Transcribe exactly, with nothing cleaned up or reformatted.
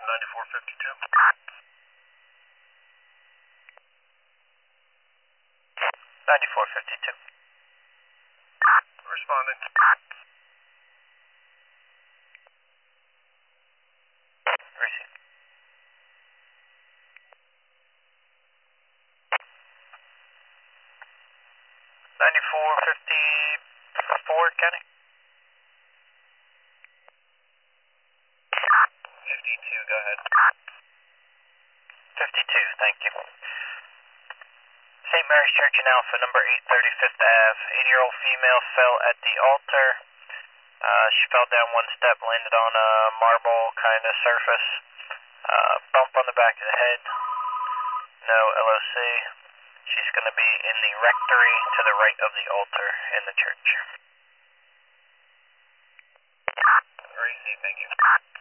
ninety-four fifty-two. ninety-four fifty-two. Responding. Receive. ninety-four fifty-four, Kenny. fifty-two, go ahead. fifty-two, thank you. Saint Mary's Church in Alpha, number eight thirty-fifth Ave. eighty-year-old female fell at the altar. Uh, she fell down one step, landed on a marble kind of surface. Uh, bump on the back of the head. No L O C. She's going to be in the rectory to the right of the altar in the church. Receive, thank you.